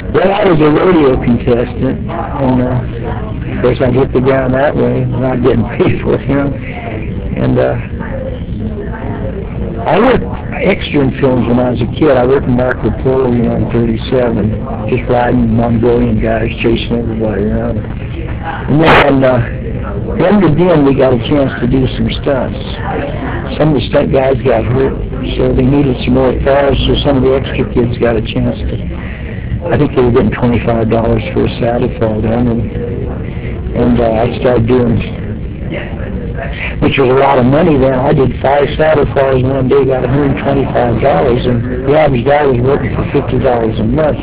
Well, I was a rodeo contestant, and of course I hit the ground that way, not getting paid for it, And I worked extra in films when I was a kid. I worked in Marco Polo, on 37, just riding Mongolian guys, chasing everybody around. And then we got a chance to do some stunts. Some of the stunt guys got hurt, so they needed some more falls, so some of the extra kids got a chance to, I think they were getting $25 for a saddle fall down, and I started doing, which was a lot of money then. I did 5 saddle falls one day, got $125, and the average guy was working for $50 a month.